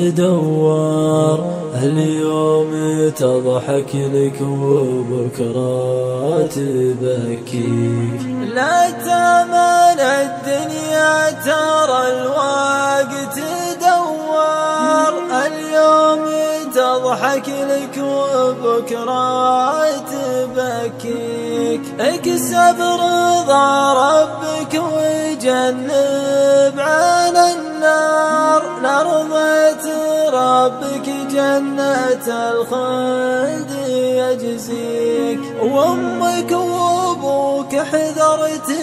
تدور، اليوم تضحك لك وبكرة تبكيك. لا تامن الدنيا ترى الوقت تدور، اليوم تضحك لك وبكرة تبكيك. اكسب رضا ربك وجنب عن النار، لرضيت ربك جنة الخلد يجزيك. وامك وابوك حذر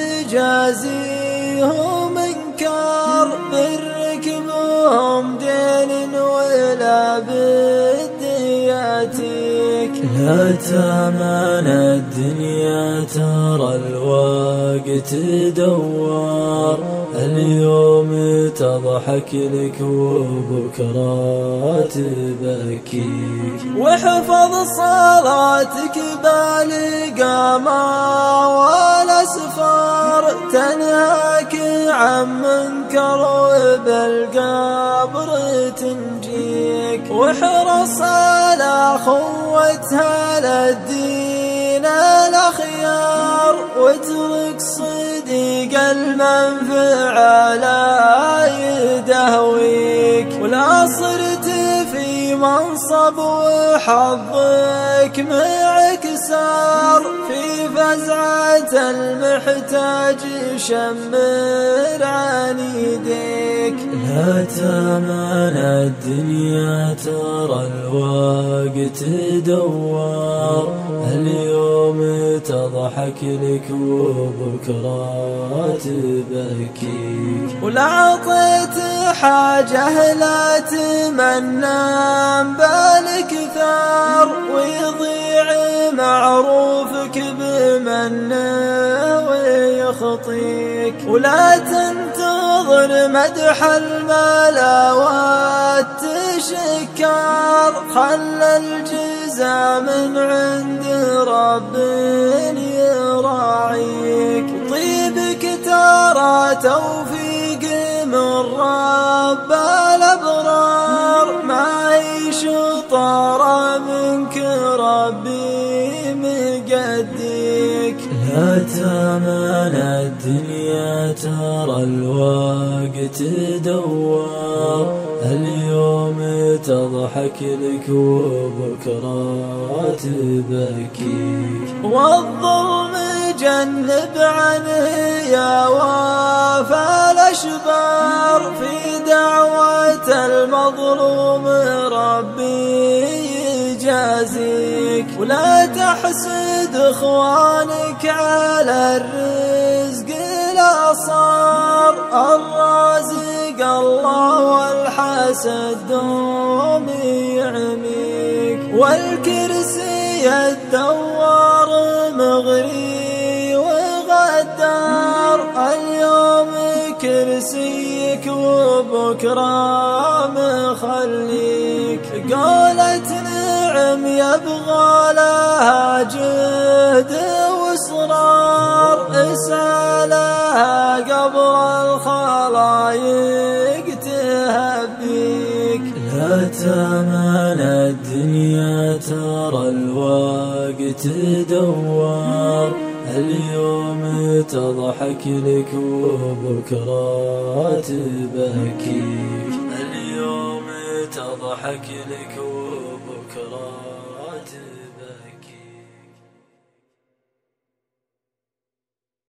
تجازيهم انكار، برك بهم دين ولا بد ياتيك. لا تامن الدنيا ترى الوقت تدور، اليوم تضحك لك وبكرة تبكيك. واحفظ صلاتك بالقامة والأسفار، تنهاك عن منكر وبالقبر تنجيك. واحرص على خوتها للدين الأخيار، واترك صديق المنفعة لا يدهويك. ولا صرت في منصب وحظك معكسار، في فزعة المحتاج شمر عن يديك. لا تامن الدنيا ترى الوقت تدور، اليوم تضحك لك وبكرة تبكيك. ولا عطيت حاجة لا تمنى بالك ثار، ويضيع معروفك بمنه ويخطيك. ولا تنتظر مدح الملا والتشكار، خل الجزاء من عند رب يراعيك. طيبك ترى توفيق من رب الأبرار، ما يشطر منك ربي مقديك. لا تامن الدنيا ترى الوقت تدور، اليوم تضحك لك وبكرة تبكيك. والظلم جنب عنه يا وافى الأشبار، في دعوة المظلوم ربي يجازيك. ولا تحسد اخوانك على الرزق لا صار، الرازق الله والحسد دوم يعميك. والكرسي الدوار مغري وغدار، اليوم كرسيك وبكرة مخليك. قالت نعم يبغى لها جهد واصرار، اسعى لها قبر الخلايق تهبيك. لا تامن الدنيا ترى الوقت تدور، اليوم تضحك لك وبكرة تبكيك. اليوم تضحك لك وبكرة